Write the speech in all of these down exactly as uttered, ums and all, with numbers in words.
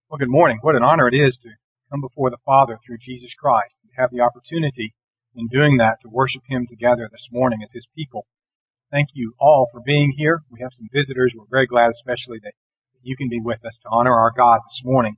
Well, good morning. What an honor it is to come before the Father through Jesus Christ and have the opportunity in doing that to worship Him together this morning as His people. Thank you all for being here. We have some visitors. We're very glad especially that you can be with us to honor our God this morning.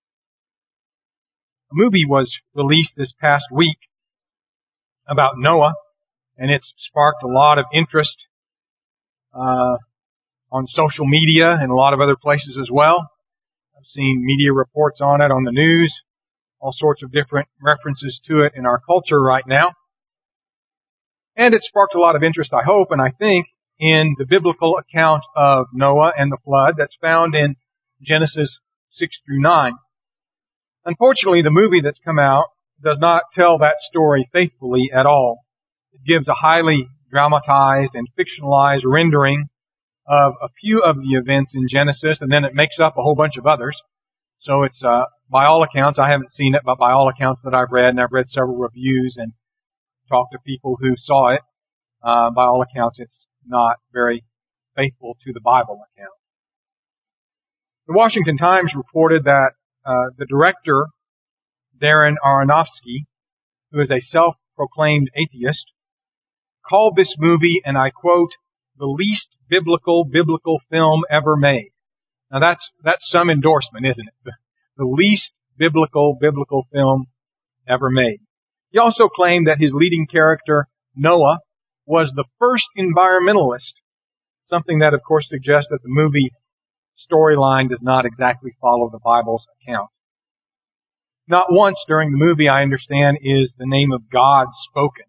A movie was released this past week about Noah, and it's sparked a lot of interest uh, on social media and a lot of other places as well. I've seen media reports on it on the news, all sorts of different references to it in our culture right now. And it sparked a lot of interest, I hope, and I think, in the biblical account of Noah and the flood that's found in Genesis six through nine. Unfortunately, the movie that's come out does not tell that story faithfully at all. It gives a highly dramatized and fictionalized rendering of a few of the events in Genesis, and then it makes up a whole bunch of others. So it's, uh, by all accounts, I haven't seen it, but by all accounts that I've read, and I've read several reviews and talked to people who saw it, uh, by all accounts, it's not very faithful to the Bible account. The Washington Times reported that uh, the director, Darren Aronofsky, who is a self-proclaimed atheist, called this movie, and I quote, the least biblical, biblical film ever made. Now that's, that's some endorsement, isn't it? The, the least biblical, biblical film ever made. He also claimed that his leading character, Noah, was the first environmentalist, something that of course suggests that the movie storyline does not exactly follow the Bible's account. Not once during the movie, I understand, is the name of God spoken.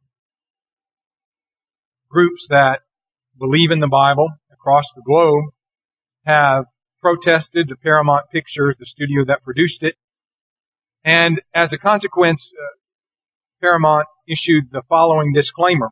Groups that believe in the Bible across the globe have protested to Paramount Pictures, the studio that produced it. And as a consequence, uh, Paramount issued the following disclaimer.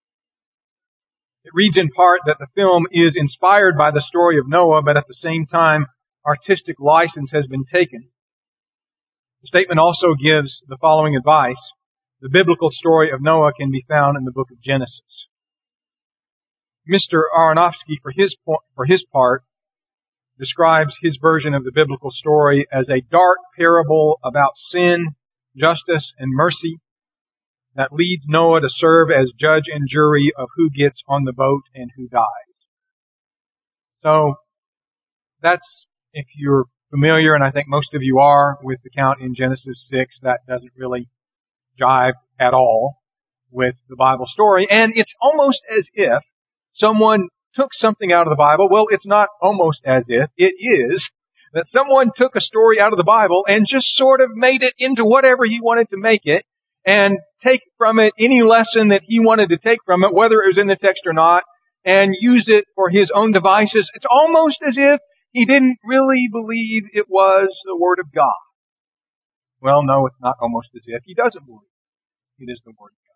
It reads in part that the film is inspired by the story of Noah, but at the same time, artistic license has been taken. The statement also gives the following advice. The biblical story of Noah can be found in the book of Genesis. Mister Aronofsky, for his, for his part, describes his version of the biblical story as a dark parable about sin, justice, and mercy that leads Noah to serve as judge and jury of who gets on the boat and who dies. So, that's, if you're familiar, and I think most of you are, with the account in Genesis six, that doesn't really jive at all with the Bible story. And it's almost as if someone took something out of the Bible. Well, it's not almost as if. It is that someone took a story out of the Bible and just sort of made it into whatever he wanted to make it and take from it any lesson that he wanted to take from it, whether it was in the text or not, and use it for his own devices. It's almost as if he didn't really believe it was the Word of God. Well, no, it's not almost as if. He doesn't believe it is the Word of God.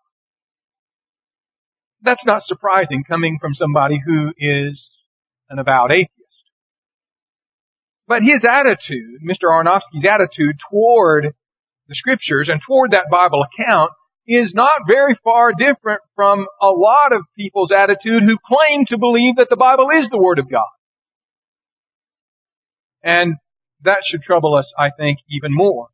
That's not surprising coming from somebody who is an avowed atheist. But his attitude, Mister Aronofsky's attitude toward the Scriptures and toward that Bible account is not very far different from a lot of people's attitude who claim to believe that the Bible is the Word of God. And that should trouble us, I think, even more.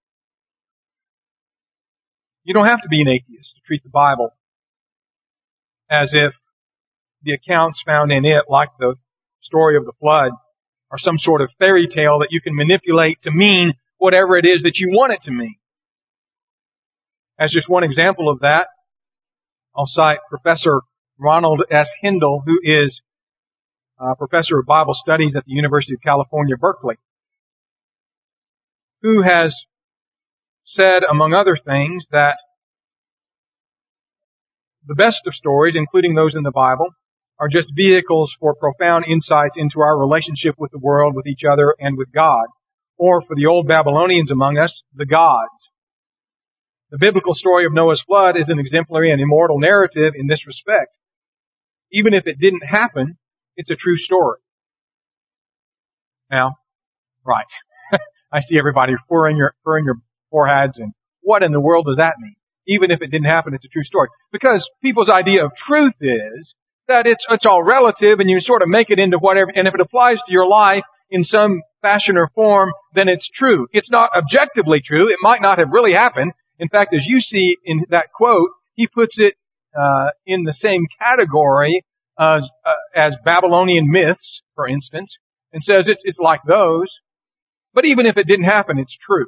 You don't have to be an atheist to treat the Bible as if the accounts found in it, like the story of the flood, are some sort of fairy tale that you can manipulate to mean whatever it is that you want it to mean. As just one example of that, I'll cite Professor Ronald S. Hindle, who is a professor of Bible studies at the University of California, Berkeley, who has said, among other things, that the best of stories, including those in the Bible, are just vehicles for profound insights into our relationship with the world, with each other, and with God. Or for the old Babylonians among us, the gods. The biblical story of Noah's flood is an exemplary and immortal narrative in this respect. Even if it didn't happen, it's a true story. Now, right. I see everybody furrowing your, furrowing your foreheads, and what in the world does that mean? Even if it didn't happen, it's a true story. Because people's idea of truth is that it's, it's all relative and you sort of make it into whatever, and if it applies to your life in some fashion or form, then it's true. It's not objectively true. It might not have really happened. In fact, as you see in that quote, he puts it uh, in the same category as, uh, as Babylonian myths, for instance, and says it's, it's like those. But even if it didn't happen, it's true.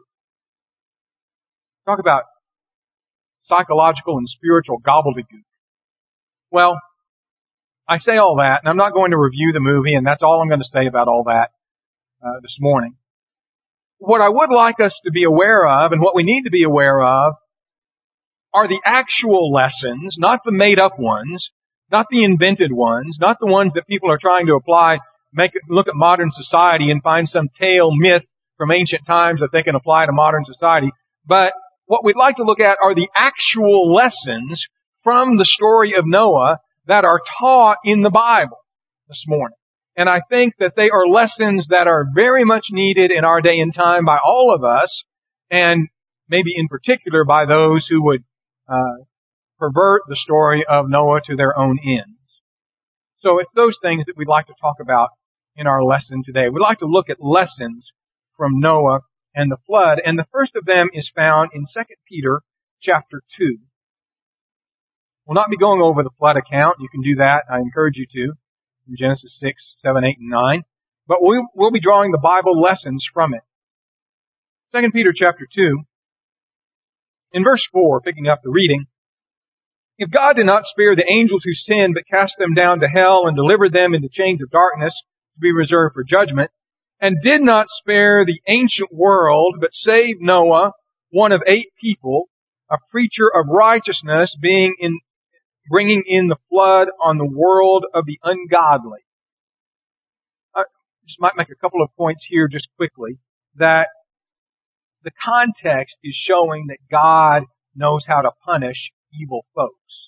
Talk about psychological and spiritual gobbledygook. Well, I say all that, and I'm not going to review the movie, and that's all I'm going to say about all that uh, this morning. What I would like us to be aware of, and what we need to be aware of, are the actual lessons, not the made-up ones, not the invented ones, not the ones that people are trying to apply, make it, look at modern society and find some tale, myth from ancient times that they can apply to modern society. But what we'd like to look at are the actual lessons from the story of Noah that are taught in the Bible this morning. And I think that they are lessons that are very much needed in our day and time by all of us, and maybe in particular by those who would uh, pervert the story of Noah to their own ends. So it's those things that we'd like to talk about in our lesson today. We'd like to look at lessons from Noah and the flood, and the first of them is found in Second Peter chapter two. We'll not be going over the flood account. You can do that. I encourage you to, in Genesis six, seven, eight, and nine. But we'll, we'll be drawing the Bible lessons from it. Second Peter chapter two, in verse four, picking up the reading, "If God did not spare the angels who sinned, but cast them down to hell and delivered them into chains of darkness to be reserved for judgment, and did not spare the ancient world, but saved Noah, one of eight people, a preacher of righteousness, being in, bringing in the flood on the world of the ungodly." I just might make a couple of points here just quickly, that the context is showing that God knows how to punish evil folks.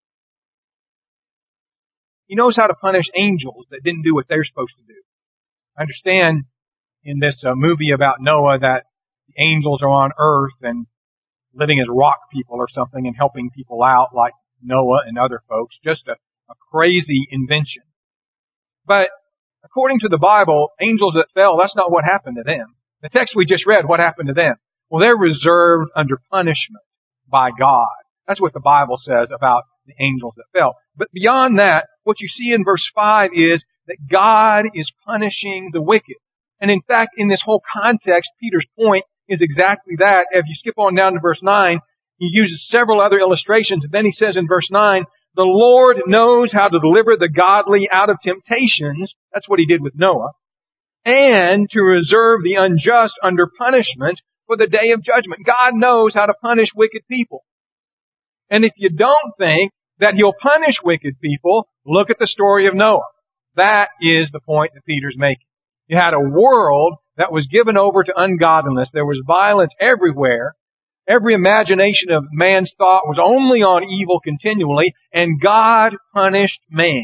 He knows how to punish angels that didn't do what they're supposed to do. I understand in this uh, movie about Noah that the angels are on earth and living as rock people or something and helping people out like Noah and other folks. Just a, a crazy invention. But according to the Bible, angels that fell, that's not what happened to them. The text we just read, what happened to them? Well, they're reserved under punishment by God. That's what the Bible says about the angels that fell. But beyond that, what you see in verse five is that God is punishing the wicked. And in fact, in this whole context, Peter's point is exactly that. If you skip on down to verse nine, he uses several other illustrations. And then he says in verse nine, "The Lord knows how to deliver the godly out of temptations." That's what he did with Noah. "And to reserve the unjust under punishment for the day of judgment." God knows how to punish wicked people. And if you don't think that He'll punish wicked people, look at the story of Noah. That is the point that Peter's making. You had a world that was given over to ungodliness. There was violence everywhere. Every imagination of man's thought was only on evil continually, and God punished man.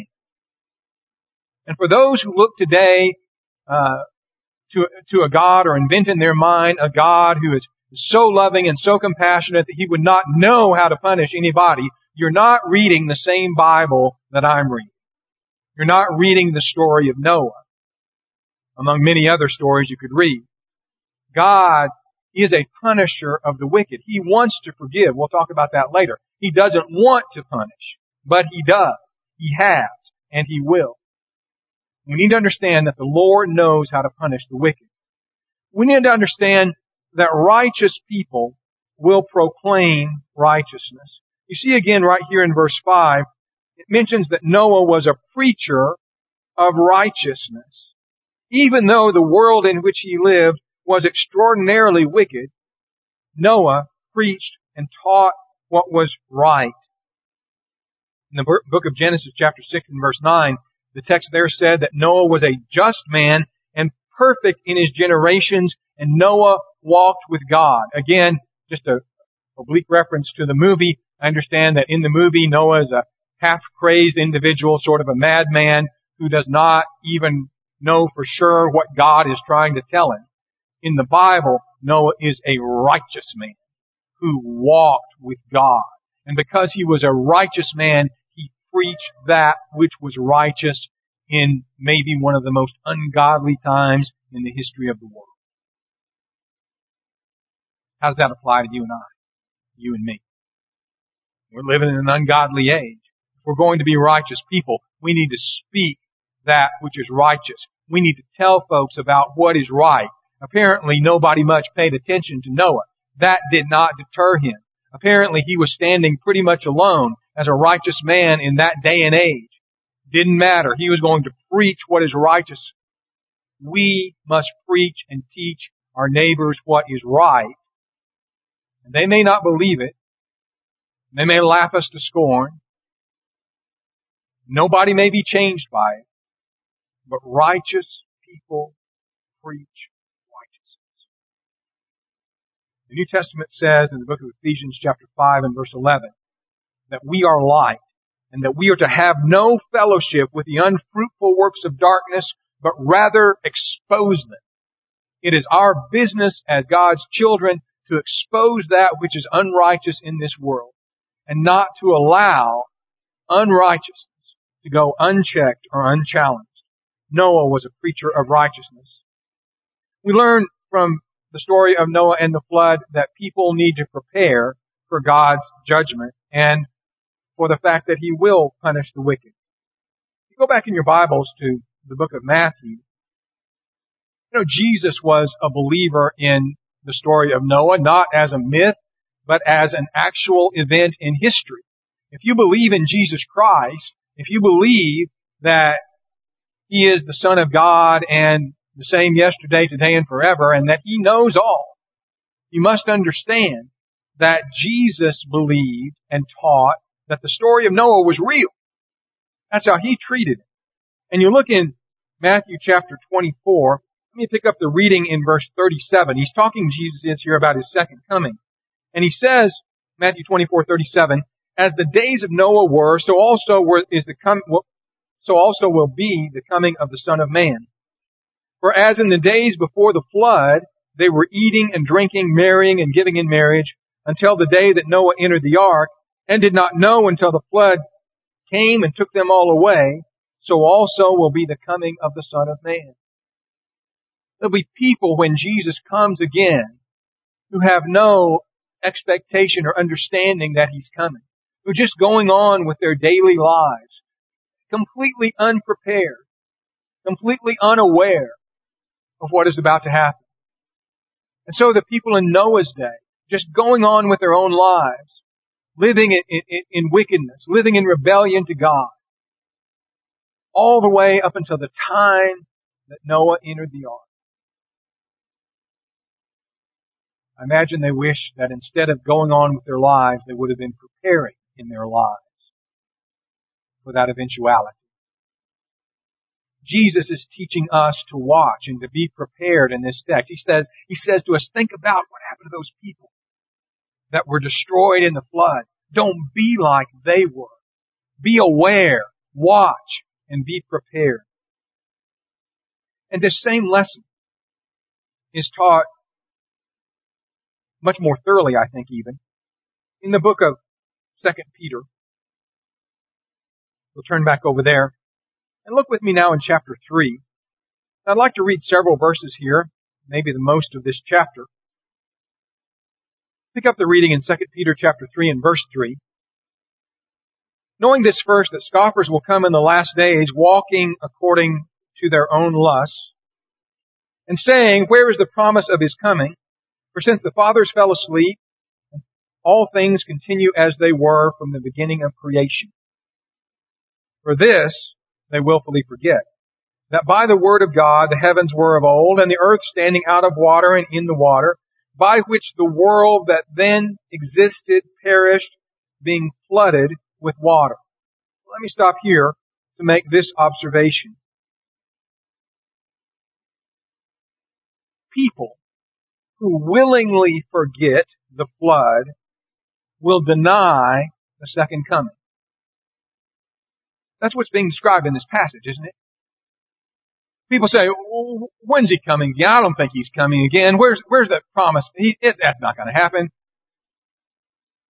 And for those who look today uh, to, to a God, or invent in their mind a God who is so loving and so compassionate that He would not know how to punish anybody, you're not reading the same Bible that I'm reading. You're not reading the story of Noah, among many other stories you could read. God is a punisher of the wicked. He wants to forgive. We'll talk about that later. He doesn't want to punish, but He does. He has, and He will. We need to understand that the Lord knows how to punish the wicked. We need to understand that righteous people will proclaim righteousness. You see again right here in verse five, it mentions that Noah was a preacher of righteousness. Even though the world in which he lived was extraordinarily wicked, Noah preached and taught what was right. In the book of Genesis chapter six and verse nine, the text there said that Noah was a just man and perfect in his generations, and Noah walked with God. Again, just a oblique reference to the movie. I understand that in the movie, Noah is a half-crazed individual, sort of a madman who does not even know for sure what God is trying to tell him. In the Bible, Noah is a righteous man who walked with God. And because he was a righteous man, he preached that which was righteous, in maybe one of the most ungodly times in the history of the world. How does that apply to you and I? You and me. We're living in an ungodly age. If we're going to be righteous people, we need to speak that which is righteous. We need to tell folks about what is right. Apparently, nobody much paid attention to Noah. That did not deter him. Apparently, he was standing pretty much alone as a righteous man in that day and age. Didn't matter. He was going to preach what is righteous. We must preach and teach our neighbors what is right. And they may not believe it. They may laugh us to scorn. Nobody may be changed by it. But righteous people preach righteousness. The New Testament says in the book of Ephesians chapter five and verse eleven that we are light and that we are to have no fellowship with the unfruitful works of darkness, but rather expose them. It is our business as God's children to expose that which is unrighteous in this world and not to allow unrighteousness to go unchecked or unchallenged. Noah was a preacher of righteousness. We learn from the story of Noah and the flood that people need to prepare for God's judgment and for the fact that He will punish the wicked. If you go back in your Bibles to the book of Matthew, you know, Jesus was a believer in the story of Noah, not as a myth, but as an actual event in history. If you believe in Jesus Christ, if you believe that He is the Son of God and the same yesterday, today, and forever, and that He knows all, you must understand that Jesus believed and taught that the story of Noah was real. That's how He treated it. And you look in Matthew chapter twenty-four, let me pick up the reading in verse thirty-seven. He's talking, Jesus is here, about His second coming. And He says, Matthew twenty-four, thirty-seven, as the days of Noah were, so also were, is the com- so also will be the coming of the Son of Man. For as in the days before the flood, they were eating and drinking, marrying and giving in marriage, until the day that Noah entered the ark, and did not know until the flood came and took them all away, so also will be the coming of the Son of Man. There'll be people when Jesus comes again who have no expectation or understanding that He's coming, who are just going on with their daily lives, completely unprepared, completely unaware of what is about to happen. And so the people in Noah's day, just going on with their own lives, living in, in, in wickedness, living in rebellion to God, all the way up until the time that Noah entered the ark. I imagine they wish that instead of going on with their lives, they would have been preparing in their lives for that eventuality. Jesus is teaching us to watch and to be prepared in this text. He says, He says to us, think about what happened to those people that were destroyed in the flood. Don't be like they were. Be aware, watch, and be prepared. And this same lesson is taught much more thoroughly, I think, even, in the book of Second Peter. We'll turn back over there. And look with me now in chapter three. I'd like to read several verses here, maybe the most of this chapter. Pick up the reading in Second Peter chapter three and verse three. Knowing this first, that scoffers will come in the last days, walking according to their own lusts, and saying, where is the promise of His coming? For since the fathers fell asleep, all things continue as they were from the beginning of creation. For this they willfully forget, that by the word of God the heavens were of old, and the earth standing out of water and in the water, by which the world that then existed perished, being flooded with water. Let me stop here to make this observation. People who willingly forget the flood will deny the second coming. That's what's being described in this passage, isn't it? People say, well, when's He coming again? I don't think He's coming again. Where's, where's that promise? He, it, that's not going to happen.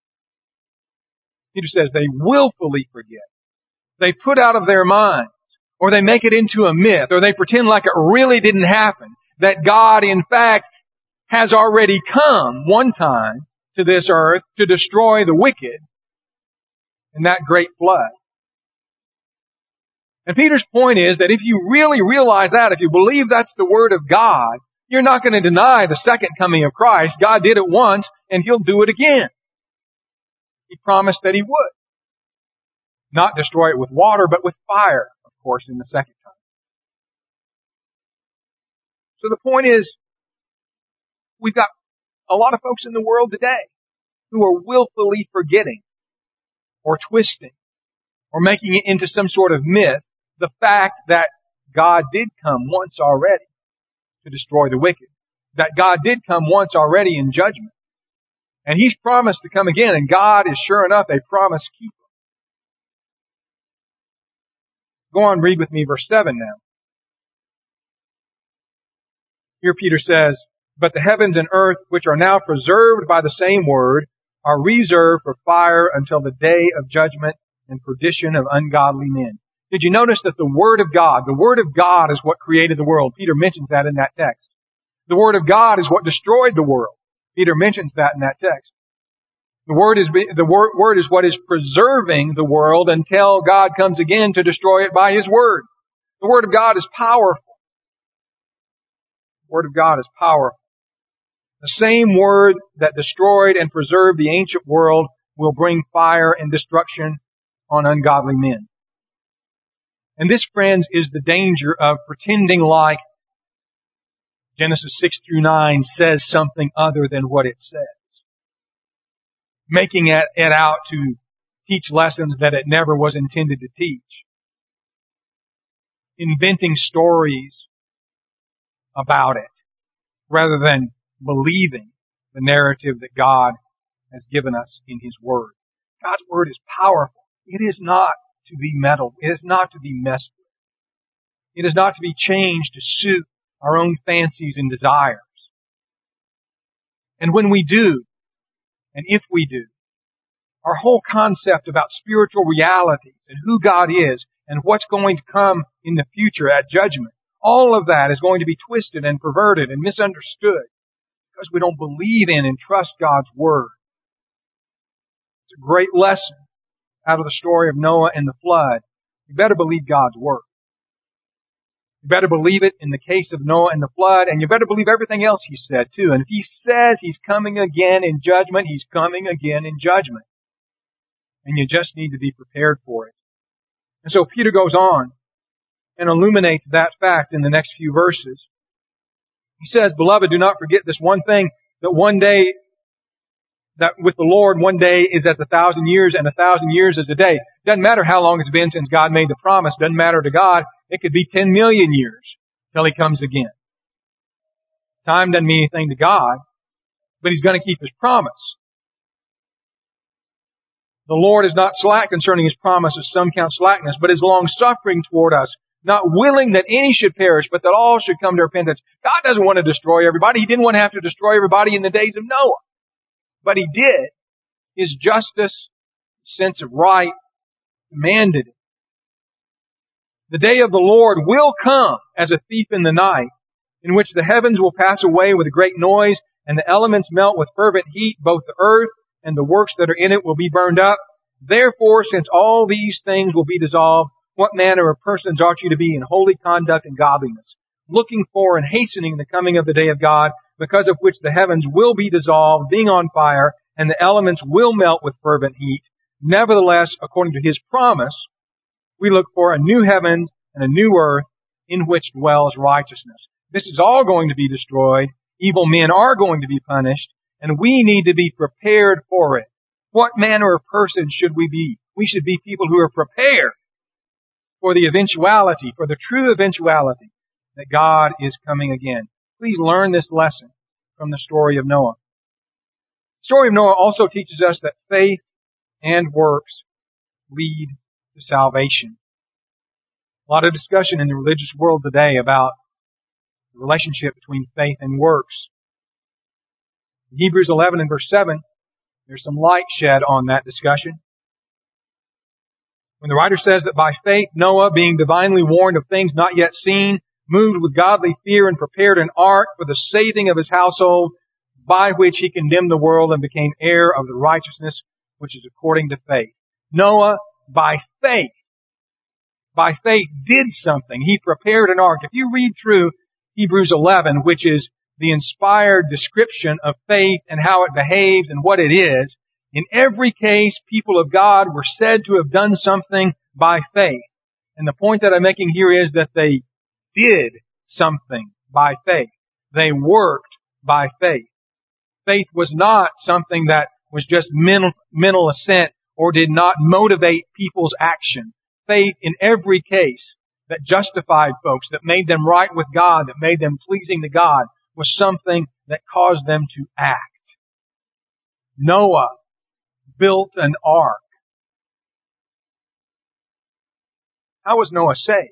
Peter says they willfully forget. They put out of their minds or they make it into a myth, or they pretend like it really didn't happen, that God, in fact, has already come one time to this earth to destroy the wicked in that great flood. And Peter's point is that if you really realize that, if you believe that's the Word of God, you're not going to deny the second coming of Christ. God did it once, and He'll do it again. He promised that He would. Not destroy it with water, but with fire, of course, in the second time. So the point is, we've got a lot of folks in the world today who are willfully forgetting or twisting or making it into some sort of myth the fact that God did come once already to destroy the wicked. That God did come once already in judgment. And He's promised to come again, and God is sure enough a promise keeper. Go on, read with me verse seven now. Here Peter says, "But the heavens and earth, which are now preserved by the same word, are reserved for fire until the day of judgment and perdition of ungodly men." Did you notice that the Word of God, the Word of God is what created the world? Peter mentions that in that text. The Word of God is what destroyed the world. Peter mentions that in that text. The Word is, the word, word is what is preserving the world until God comes again to destroy it by His Word. The Word of God is powerful. The Word of God is powerful. The same Word that destroyed and preserved the ancient world will bring fire and destruction on ungodly men. And this, friends, is the danger of pretending like Genesis six through nine says something other than what it says. Making it, it out to teach lessons that it never was intended to teach. Inventing stories about it rather than believing the narrative that God has given us in His Word. God's Word is powerful. It is not to be meddled. It is not to be messed with. It is not to be changed to suit our own fancies and desires. And when we do, and if we do, our whole concept about spiritual realities and who God is and what's going to come in the future at judgment, all of that is going to be twisted and perverted and misunderstood because we don't believe in and trust God's Word. It's a great lesson out of the story of Noah and the flood. You better believe God's Word. You better believe it in the case of Noah and the flood, and you better believe everything else He said too. And if He says He's coming again in judgment, He's coming again in judgment. And you just need to be prepared for it. And so Peter goes on and illuminates that fact in the next few verses. He says, "Beloved, do not forget this one thing, that one day that with the Lord, one day is as a thousand years, and a thousand years as a day." Doesn't matter how long it's been since God made the promise. Doesn't matter to God. It could be ten million years till He comes again. Time doesn't mean anything to God, but He's going to keep His promise. The Lord is not slack concerning His promise, as some count slackness, but is long-suffering toward us, not willing that any should perish, but that all should come to repentance. God doesn't want to destroy everybody. He didn't want to have to destroy everybody in the days of Noah. But He did. His justice, sense of right, commanded it. The day of the Lord will come as a thief in the night, in which the heavens will pass away with a great noise, and the elements melt with fervent heat. Both the earth and the works that are in it will be burned up. Therefore, since all these things will be dissolved, what manner of persons ought you to be in holy conduct and godliness, looking for and hastening the coming of the day of God, because of which the heavens will be dissolved, being on fire, and the elements will melt with fervent heat. Nevertheless, according to His promise, we look for a new heaven and a new earth in which dwells righteousness. This is all going to be destroyed. Evil men are going to be punished, and we need to be prepared for it. What manner of person should we be? We should be people who are prepared for the eventuality, for the true eventuality that God is coming again. Please learn this lesson from the story of Noah. The story of Noah also teaches us that faith and works lead to salvation. A lot of discussion in the religious world today about the relationship between faith and works. In Hebrews eleven and verse seven, there's some light shed on that discussion. When the writer says that by faith Noah, being divinely warned of things not yet seen, moved with godly fear and prepared an ark for the saving of his household, by which he condemned the world and became heir of the righteousness which is according to faith. Noah, by faith, by faith did something. He prepared an ark. If you read through Hebrews eleven, which is the inspired description of faith and how it behaves and what it is, in every case, people of God were said to have done something by faith. And the point that I'm making here is that they did something by faith. They worked by faith. Faith was not something that was just mental, mental assent or did not motivate people's action. Faith in every case that justified folks, that made them right with God, that made them pleasing to God, was something that caused them to act. Noah built an ark. How was Noah saved?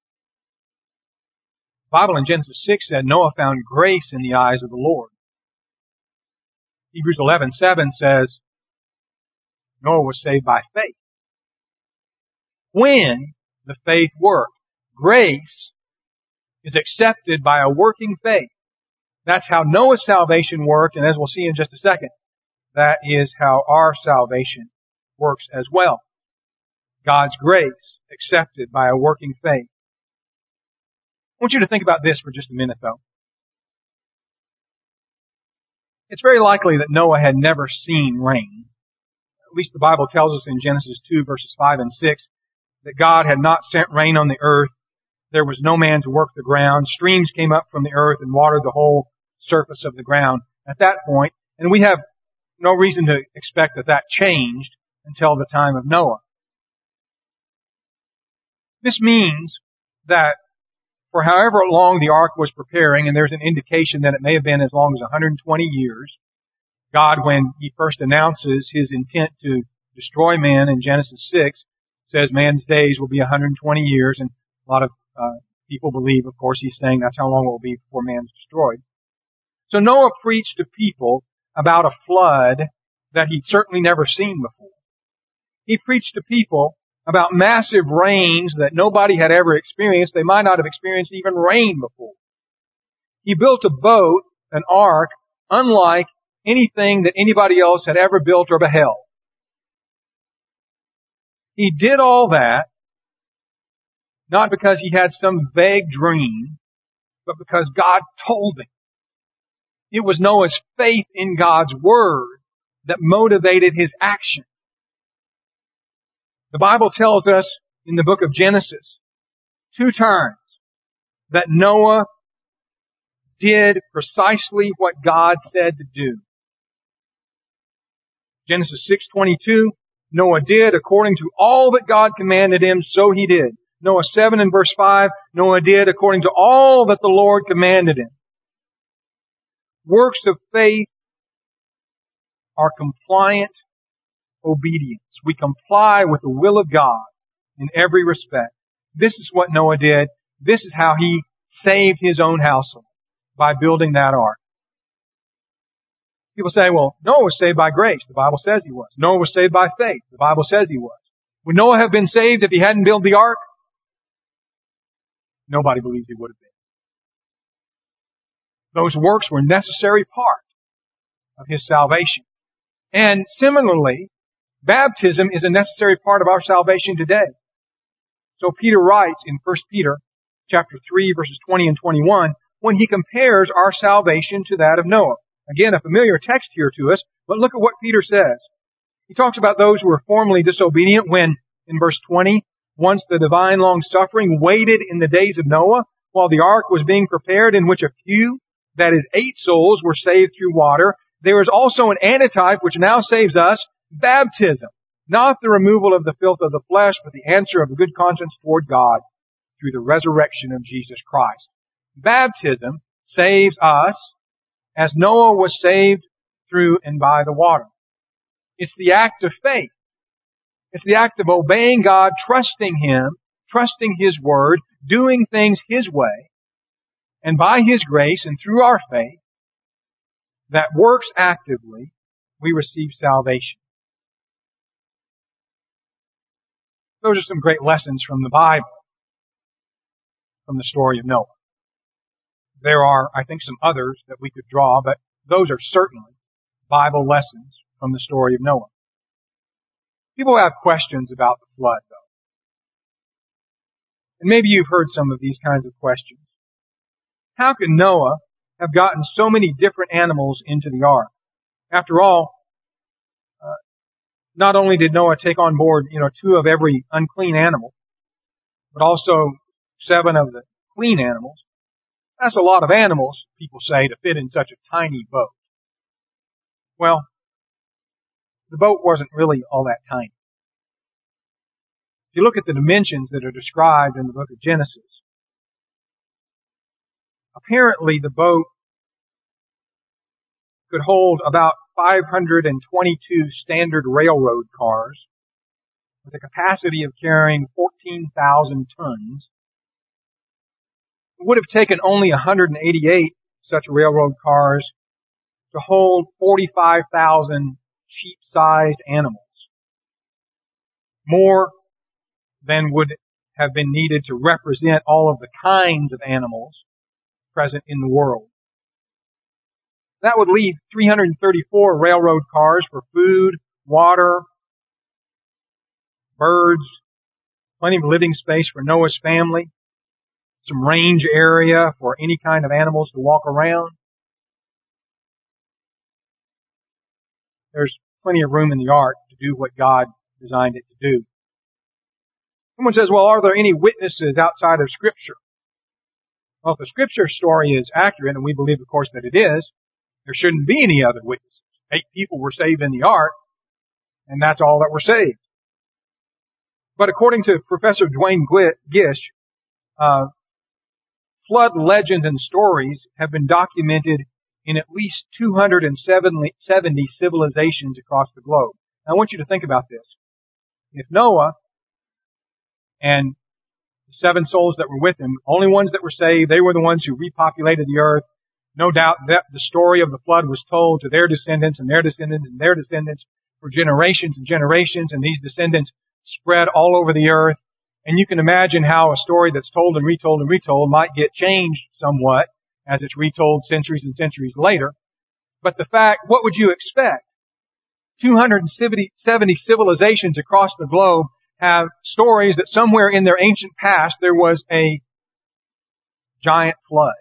The Bible in Genesis six said Noah found grace in the eyes of the Lord. Hebrews eleven seven says Noah was saved by faith. When the faith worked, grace is accepted by a working faith. That's how Noah's salvation worked, and as we'll see in just a second, that is how our salvation works as well. God's grace accepted by a working faith. I want you to think about this for just a minute, though. It's very likely that Noah had never seen rain. At least the Bible tells us in Genesis two, verses five and six, that God had not sent rain on the earth. There was no man to work the ground. Streams came up from the earth and watered the whole surface of the ground at that point. And we have no reason to expect that that changed until the time of Noah. This means that for however long the ark was preparing, and there's an indication that it may have been as long as one hundred twenty years, God, when He first announces His intent to destroy man in Genesis six, says man's days will be one hundred twenty years, and a lot of uh, people believe, of course, He's saying that's how long it will be before man's destroyed. So Noah preached to people about a flood that he'd certainly never seen before. He preached to people about massive rains that nobody had ever experienced. They might not have experienced even rain before. He built a boat, an ark, unlike anything that anybody else had ever built or beheld. He did all that not because he had some vague dream, but because God told him. It was Noah's faith in God's Word that motivated his action. The Bible tells us in the book of Genesis two times that Noah did precisely what God said to do. Genesis six twenty-two, Noah did according to all that God commanded him, so he did. Noah seven and verse five, Noah did according to all that the Lord commanded him. Works of faith are compliant obedience. We comply with the will of God in every respect. This is what Noah did. This is how he saved his own household, by building that ark. People say, well, Noah was saved by grace. The Bible says he was. Noah was saved by faith. The Bible says he was. Would Noah have been saved if he hadn't built the ark? Nobody believes he would have been. Those works were a necessary part of his salvation. And similarly, baptism is a necessary part of our salvation today. So Peter writes in First Peter chapter three, verses twenty and twenty-one, when he compares our salvation to that of Noah. Again, a familiar text here to us, but look at what Peter says. He talks about those who were formerly disobedient when, in verse twenty, once the divine long-suffering waited in the days of Noah, while the ark was being prepared, in which a few, that is, eight souls, were saved through water. There is also an antitype which now saves us, baptism. Not the removal of the filth of the flesh, but the answer of a good conscience toward God through the resurrection of Jesus Christ. Baptism saves us as Noah was saved through and by the water. It's the act of faith. It's the act of obeying God, trusting Him, trusting His Word, doing things His way, and by His grace and through our faith that works actively, we receive salvation. Those are some great lessons from the Bible, from the story of Noah. There are, I think, some others that we could draw, but those are certainly Bible lessons from the story of Noah. People have questions about the flood, though. And maybe you've heard some of these kinds of questions. How could Noah have gotten so many different animals into the ark? After all, uh, not only did Noah take on board, you know, two of every unclean animal, but also seven of the clean animals. That's a lot of animals, people say, to fit in such a tiny boat. Well, the boat wasn't really all that tiny. If you look at the dimensions that are described in the book of Genesis, apparently the boat could hold about five hundred twenty-two standard railroad cars with a capacity of carrying fourteen thousand tons. It would have taken only one hundred eighty-eight such railroad cars to hold forty-five thousand sheep-sized animals. More than would have been needed to represent all of the kinds of animals present in the world. That would leave three hundred thirty-four railroad cars for food, water, birds, plenty of living space for Noah's family, some range area for any kind of animals to walk around. There's plenty of room in the ark to do what God designed it to do. Someone says, well, are there any witnesses outside of Scripture? Well, if the Scripture story is accurate, and we believe, of course, that it is, there shouldn't be any other witnesses. Eight people were saved in the ark, and that's all that were saved. But according to Professor Dwayne Gish, uh, flood legends and stories have been documented in at least two hundred seventy civilizations across the globe. Now, I want you to think about this. If Noah and the seven souls that were with him, only ones that were saved, they were the ones who repopulated the earth. No doubt that the story of the flood was told to their descendants and their descendants and their descendants for generations and generations, and these descendants spread all over the earth. And you can imagine how a story that's told and retold and retold might get changed somewhat as it's retold centuries and centuries later. But the fact, what would you expect? two hundred seventy civilizations across the globe have stories that somewhere in their ancient past there was a giant flood.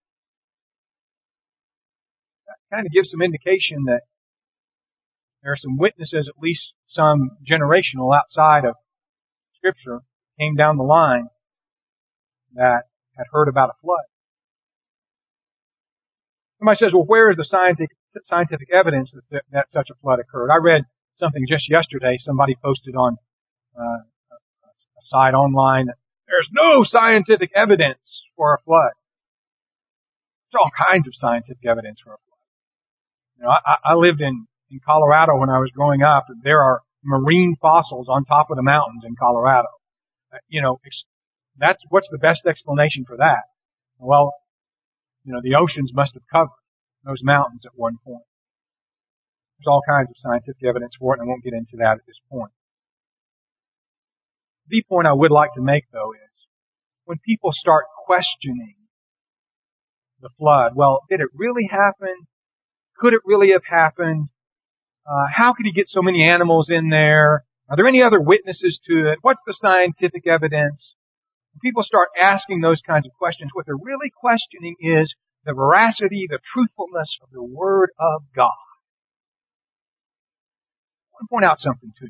That kind of gives some indication that there are some witnesses, at least some generational outside of Scripture, came down the line that had heard about a flood. Somebody says, well, where is the scientific, scientific evidence that, that such a flood occurred? I read something just yesterday. Somebody posted on uh, a, a site online that there's no scientific evidence for a flood. There's all kinds of scientific evidence for a flood. You know, I, I lived in, in Colorado when I was growing up. There are marine fossils on top of the mountains in Colorado. Uh, you know, that's, what's the best explanation for that? Well, you know, the oceans must have covered those mountains at one point. There's all kinds of scientific evidence for it, and I won't get into that at this point. The point I would like to make, though, is when people start questioning the flood, well, did it really happen? Could it really have happened? Uh, how could he get so many animals in there? Are there any other witnesses to it? What's the scientific evidence? When people start asking those kinds of questions, what they're really questioning is the veracity, the truthfulness of the Word of God. I want to point out something to you.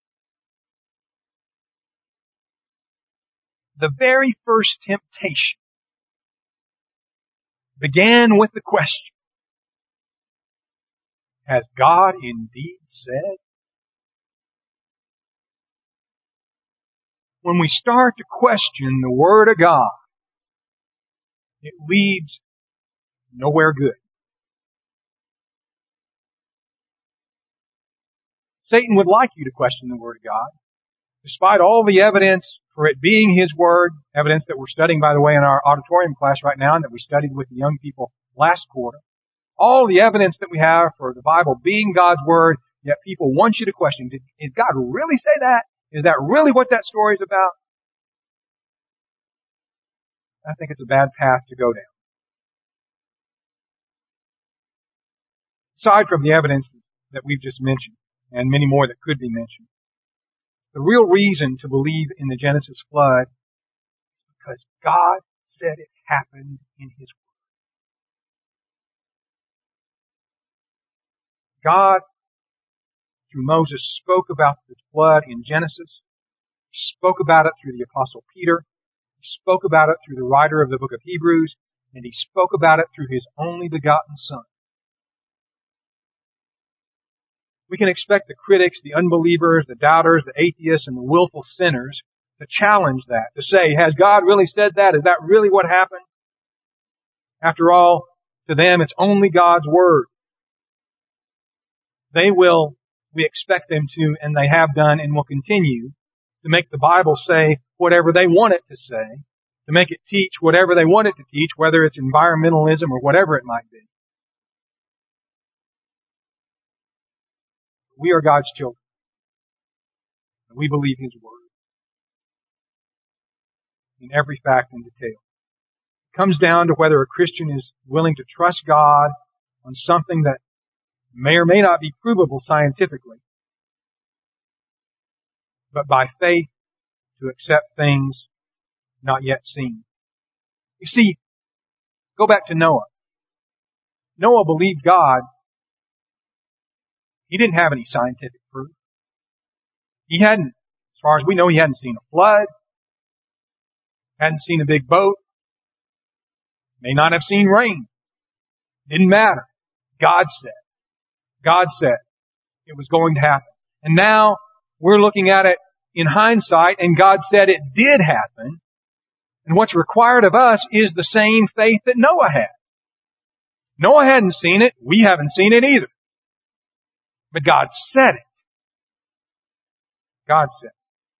The very first temptation began with the question, has God indeed said? When we start to question the Word of God, it leads nowhere good. Satan would like you to question the Word of God. Despite all the evidence for it being His Word, evidence that we're studying, by the way, in our auditorium class right now and that we studied with the young people last quarter, all the evidence that we have for the Bible being God's Word, yet people want you to question, did, did God really say that? Is that really what that story is about? I think it's a bad path to go down. Aside from the evidence that we've just mentioned, and many more that could be mentioned, the real reason to believe in the Genesis flood is because God said it happened in His Word. God, through Moses, spoke about the flood in Genesis, spoke about it through the Apostle Peter, He spoke about it through the writer of the book of Hebrews, and He spoke about it through His only begotten Son. We can expect the critics, the unbelievers, the doubters, the atheists, and the willful sinners to challenge that, to say, has God really said that? Is that really what happened? After all, to them, it's only God's Word. They will, we expect them to, and they have done and will continue, to make the Bible say whatever they want it to say, to make it teach whatever they want it to teach, whether it's environmentalism or whatever it might be. We are God's children. And we believe His Word in every fact and detail. It comes down to whether a Christian is willing to trust God on something that may or may not be provable scientifically, but by faith to accept things not yet seen. You see, go back to Noah. Noah believed God. He didn't have any scientific proof. He hadn't, as far as we know, he hadn't seen a flood, hadn't seen a big boat, may not have seen rain. Didn't matter. God said. God said it was going to happen. And now we're looking at it in hindsight, and God said it did happen. And what's required of us is the same faith that Noah had. Noah hadn't seen it. We haven't seen it either. But God said it. God said it.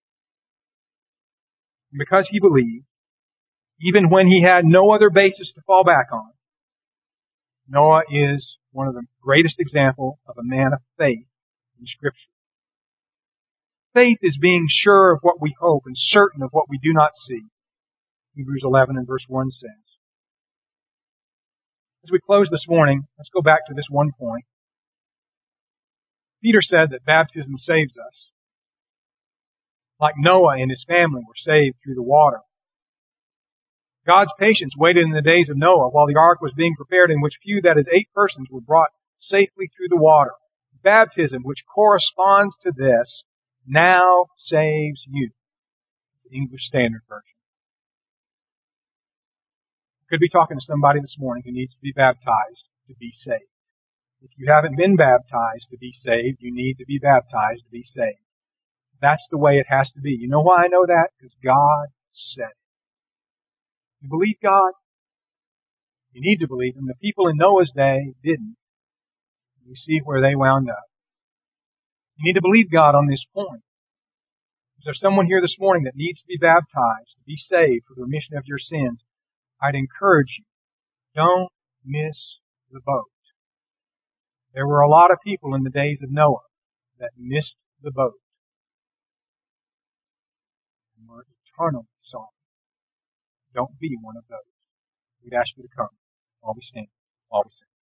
And because he believed, even when he had no other basis to fall back on, Noah is one of the greatest examples of a man of faith in Scripture. Faith is being sure of what we hope and certain of what we do not see. Hebrews eleven and verse one says. As we close this morning, let's go back to this one point. Peter said that baptism saves us. Like Noah and his family were saved through the water. God's patience waited in the days of Noah while the ark was being prepared, in which few, that is eight persons, were brought safely through the water. Baptism, which corresponds to this, now saves you. The English Standard Version. I could be talking to somebody this morning who needs to be baptized to be saved. If you haven't been baptized to be saved, you need to be baptized to be saved. That's the way it has to be. You know why I know that? Because God said it. You believe God? You need to believe Him. The people in Noah's day didn't. You see where they wound up. You need to believe God on this point. Is there someone here this morning that needs to be baptized, to be saved for the remission of your sins? I'd encourage you, don't miss the boat. There were a lot of people in the days of Noah that missed the boat and were eternally sorry. Don't be one of those. We'd ask you to come while we stand, while we sing.